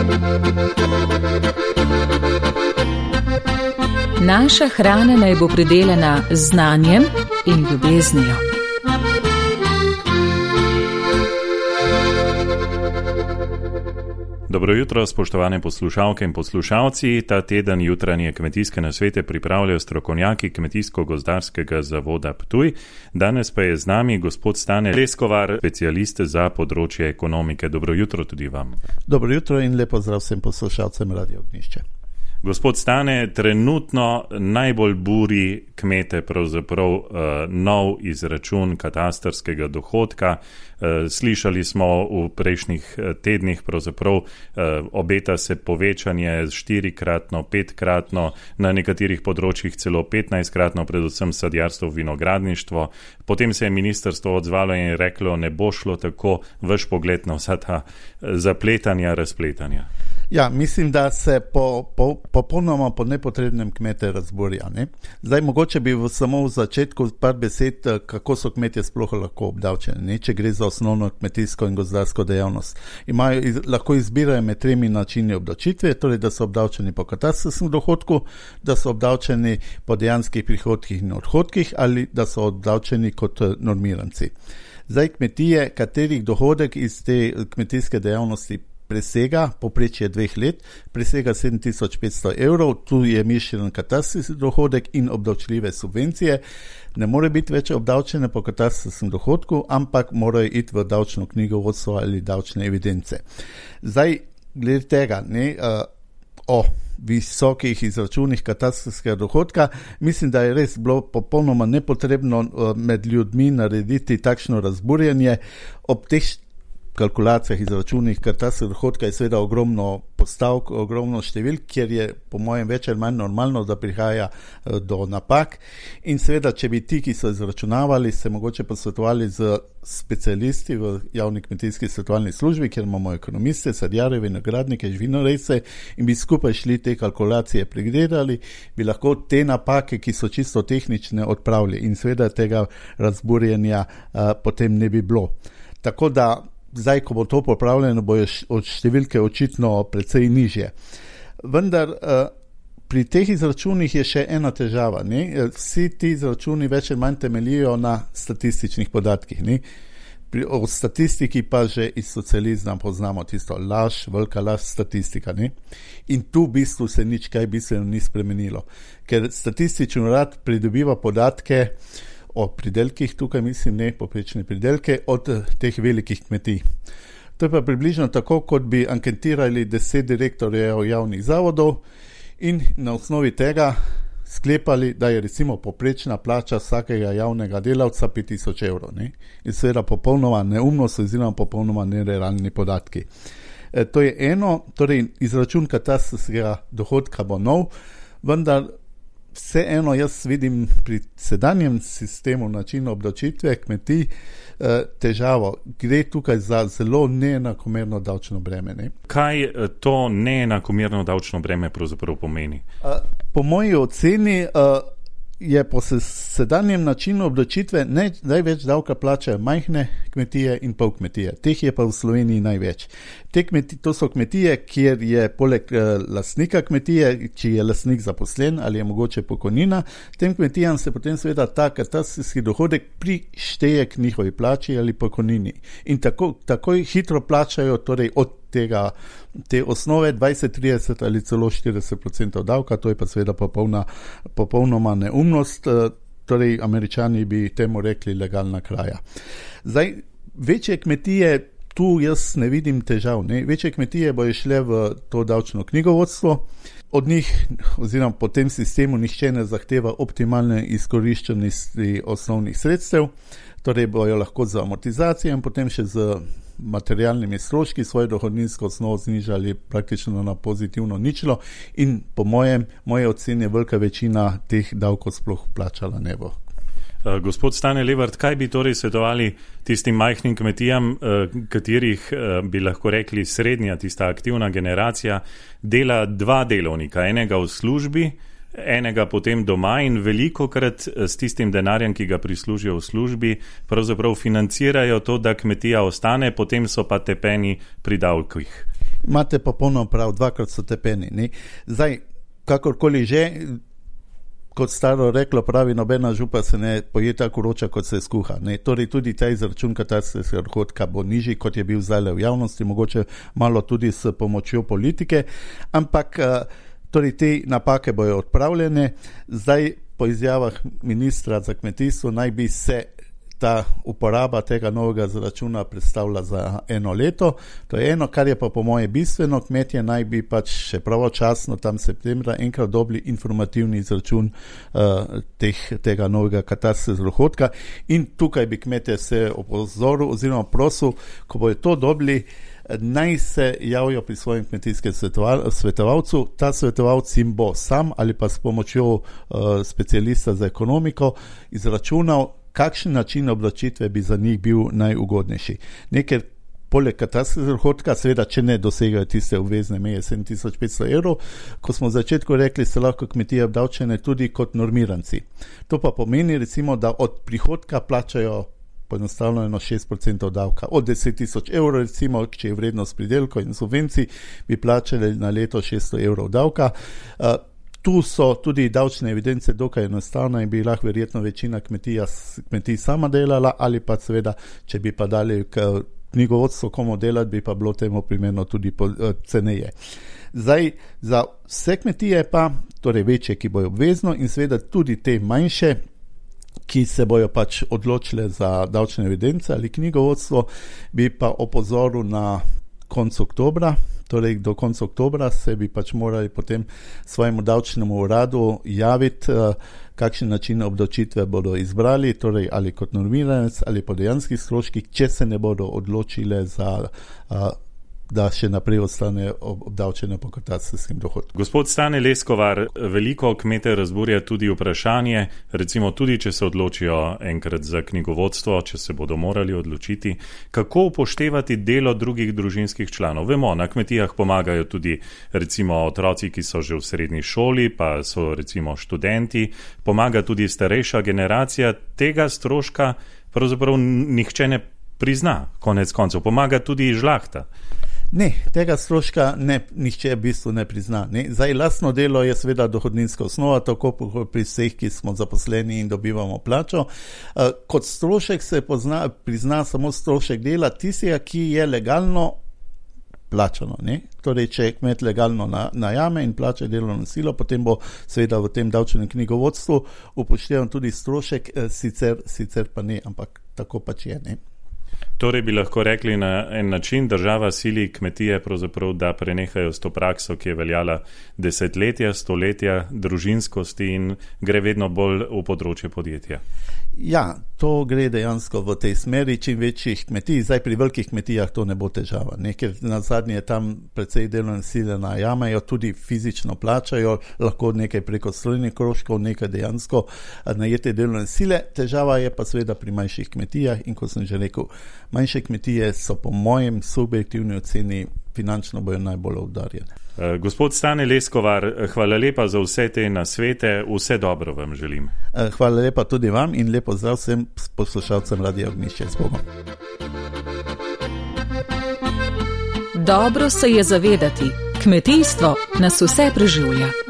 Naša hrana naj bo pridelana z znanjem in ljubeznijo. Dobro jutro, spoštovane poslušalke in poslušalci. Ta teden jutranje kmetijske nasvete pripravljajo strokovnjaki Kmetijsko-gozdarskega zavoda Ptuj. Danes pa je z nami gospod Stane Leskovar, specialist za področje ekonomike. Dobro jutro tudi vam. Dobro jutro in lepo zdrav vsem poslušalcem Radio Ognjišče. Gospod Stane, trenutno najbolj buri kmete pravzaprav nov izračun katastrskega dohodka. Slišali smo v prejšnjih tednih pravzaprav obeta se povečanje 4-kratno, 5-kratno, na nekaterih področjih celo 15-kratno, predvsem sadjarstvo, vinogradništvo. Potem se je ministrstvo odzvalo in reklo, ne bo šlo tako, vaš pogled na vsa ta zapletanja, razpletanja. Ja, mislim, da se popolnoma po nepotrebnem kmete razburja. Ne? Zdaj, mogoče bi samo v začetku par besed, kako so kmetje sploh lahko obdavčeni, ne? Če gre za osnovno kmetijsko in gozdarsko dejavnost. Lahko izbirajo med 3 načini obdavčitve, torej da so obdavčeni po katastrskem dohodku, da so obdavčeni po dejanskih prihodkih in odhodkih ali da so obdavčeni kot normiranci. Zdaj, kmetije, katerih dohodek iz te kmetijske dejavnosti presega poprečje 2 let, presega 7500 evrov, tu je mišljen katastrski dohodek in obdavčljive subvencije, ne more biti več obdavčene po katastrskem dohodku, ampak morajo iti v davčno knjigovodstvo ali davčne evidence. Zdaj, glede tega, o visokih izračunih katastrskega dohodka, mislim, da je res bilo popolnoma nepotrebno med ljudmi narediti takšno razburjenje. Ob teh kalkulacijah, izračunih katastrskega dohodka je seveda ogromno postavk, ogromno številk, kjer je po mojem več ali manj normalno, da prihaja do napak. In seveda, če bi ti, ki so izračunavali, se mogoče posvetovali z specialisti v javni kmetijski svetovalni službi, kjer imamo ekonomiste, sadjarje, vinogradnike, živinorejce in bi skupaj šli te kalkulacije pregledali, bi lahko te napake, ki so čisto tehnične, odpravili in seveda tega razburjenja potem ne bi bilo. Tako da zdaj, ko bo to popravljeno, bojo od številke očitno precej nižje. Vendar pri teh izračunih je še ena težava. Ne? Vsi ti izračuni več ali manj temeljijo na statističnih podatkih. Ne? O statistiki pa že iz socializma poznamo tisto laž, velika laž, statistika. Ne? In tu v bistvu se nič kaj bistveno ni spremenilo. Ker statistični urad pridobiva podatke o pridelkih, tukaj mislim povprečne pridelke, od teh velikih kmetij. To je pa približno tako, kot bi anketirali 10 direktorjev javnih zavodov in na osnovi tega sklepali, da je recimo povprečna plača vsakega javnega delavca 5000 evrov. Ne? In seveda popolnoma neumnost oziroma popolnoma nerealni podatki. To je eno, torej izračun katastrskega dohodka bo nov, vendar vseeno jaz vidim pri sedanjem sistemu načinu obdavčitve kmetij težavo. Gre tukaj za zelo neenakomerno davčno breme. Ne? Kaj to neenakomerno davčno breme pravzaprav pomeni? Po moji oceni je po sedanjem načinu obdavčitve največ davka plačajo majhne kmetije in pol kmetije. Teh je pa v Sloveniji največ. To so kmetije, kjer je poleg lastnika kmetije, či je lastnik zaposlen ali je mogoče pokojnina, tem kmetijam se potem seveda ta katastrski dohodek prišteje k njihovi plači ali pokojnini. In takoj hitro plačajo torej od te osnove 20, 30 ali celo 40% davka, to je pa seveda popolnoma neumnost, torej Američani bi temu rekli legalna kraja. Zdaj, večje kmetije, tu jaz ne vidim težav, ne? Večje kmetije bojo šle v to davčno knjigovodstvo, od njih oziroma po tem sistemu nihče ne zahteva optimalne izkoriščenosti osnovnih sredstev, torej bojo lahko z amortizacijo in potem še z materialnimi stroški svojo dohodninsko osnovo znižali praktično na pozitivno ničlo in po moje oceni velika večina teh davkov sploh plačala ne bo. Gospod Stane Levart, kaj bi torej svetovali tistim majhnim kmetijam, katerih bi lahko rekli srednja, tista aktivna generacija, dela 2 delovnika, enega v službi, enega potem doma in velikokrat s tistim denarjem, ki ga prislužijo v službi, pravzaprav financirajo to, da kmetija ostane, potem so pa tepeni pri davkih. Imate popolnoma prav, dvakrat so tepeni. Ne? Zdaj, kakorkoli že, kot staro reklo pravi, nobena župa se ne poje tako vroča, kot se skuha. Ne? Torej tudi ta izračun katastrskega dohodka bo nižji, kot je bil zdaj v javnosti, mogoče malo tudi s pomočjo politike, ampak torej te napake bojo odpravljene. Zdaj po izjavah ministra za kmetijstvo naj bi se ta uporaba tega novega zračuna predstavlja za 1 leto. To je eno, kar je pa po moje bistveno. Kmetje naj bi pač še pravočasno tam septembra enkrat dobili informativni izračun tega novega katastrskega dohodka in tukaj bi kmetje se opozoril oziroma prosil, ko bojo to dobili, naj se javijo pri svojem kmetijskem svetovalcu. Ta svetovalc jim bo sam ali pa s pomočjo specialista za ekonomiko izračunal, kakšen način obdavčitve bi za njih bil najugodnejši. Nekaj poleg katastrskega dohodka, seveda, če ne dosegajo tiste obvezne meje 7500 evrov, ko smo v začetku rekli, so lahko kmetije obdavčene tudi kot normiranci. To pa pomeni, recimo, da od prihodka plačajo poenostavljeno 6% davka. Od 10 000 evrov, recimo, če je vrednost pridelkov in subvencij, bi plačali na leto 600 evrov davka. Tu so tudi davčne evidence dokaj enostavne in bi lahko verjetno večina kmetij sama delala ali pa seveda, če bi pa dali knjigovodstvo komu delati, bi pa bilo temu primerno tudi ceneje. Zdaj, za vse kmetije pa, torej večje, ki bojo obvezno in seveda tudi te manjše, ki se bojo pač odločile za davčne evidence ali knjigovodstvo, bi pa opozoril na koncu oktobra. Torej, do konca oktobra se bi pač morali potem svojemu davčnemu uradu javiti, kakšen način obdavčitve bodo izbrali, torej ali kot normiranec ali po dejanskih stroških, če se ne bodo odločile za da še naprej ostane obdavčene po katastrskem dohodku. Gospod Stane Leskovar, veliko kmete razburja tudi vprašanje, recimo tudi, če se odločijo enkrat za knjigovodstvo, če se bodo morali odločiti, kako upoštevati delo drugih družinskih članov. Vemo, na kmetijah pomagajo tudi recimo otroci, ki so že v srednji šoli, pa so recimo študenti, pomaga tudi starejša generacija. Tega stroška pravzaprav nihče ne prizna, konec koncev. Pomaga tudi žlahta. Ne, tega stroška nihče v bistvu ne prizna. Ne. Zdaj, lastno delo je seveda dohodninska osnova, tako pri vseh, ki smo zaposleni in dobivamo plačo. Kot strošek se prizna samo strošek dela tistega, ki je legalno plačano. Ne. Torej, če je kmet legalno najame in plača delovno silo, potem bo seveda v tem davčnem knjigovodstvu upoštevan tudi strošek, sicer pa ne, ampak tako pač je, ne. Torej bi lahko rekli na en način, država sili kmetije pravzaprav, da prenehajo s to prakso, ki je veljala desetletja, stoletja družinskosti in gre vedno bolj v področje podjetja. Ja, to gre dejansko v tej smeri, čim večjih kmetij. Zdaj pri velikih kmetijah to ne bo težava, ne? Ker nazadnje tam precej delovne sile najamejo, tudi fizično plačajo, lahko nekaj preko strojnih krožkov, nekaj dejansko najete delovne sile. Težava je pa seveda pri manjših kmetijah in ko sem že rekel, manjše kmetije so po mojem subjektivni oceni finančno bojo najbolj udarjene. Gospod Stane Leskovar, hvala lepa za vse te nasvete, vse dobro vam želim. Hvala lepa tudi vam in lepo zdrav vsem poslušalcem Radia Ognjišče. S Bogom. Dobro se je zavedati, kmetijstvo nas vse preživlja.